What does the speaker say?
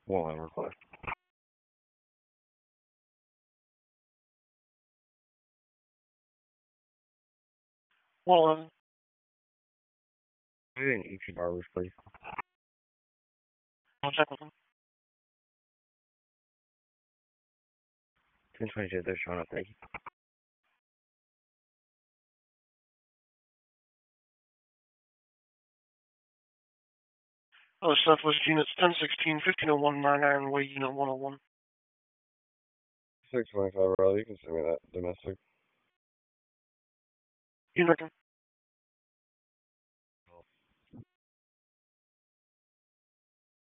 1 reply. Well, Do an ET barbers, please. I'll check with them. 1022, they're showing up. Thank you. Oh, Southwest units 1016, 1501, Iron Way, unit 101. 625, brother. You can send me that domestic. You reckon?